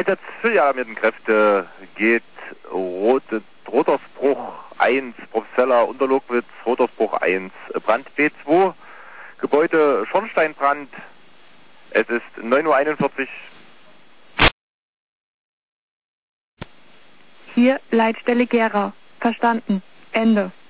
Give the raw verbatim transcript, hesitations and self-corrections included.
Einsatz für die alarmierten Kräfte geht Rote, Rotersbruch eins, Professeller Unterlogwitz, Rotersbruch eins, Brand B zwei, Gebäude Schornsteinbrand. Es ist neun Uhr einundvierzig. Hier Leitstelle Gera. Verstanden. Ende.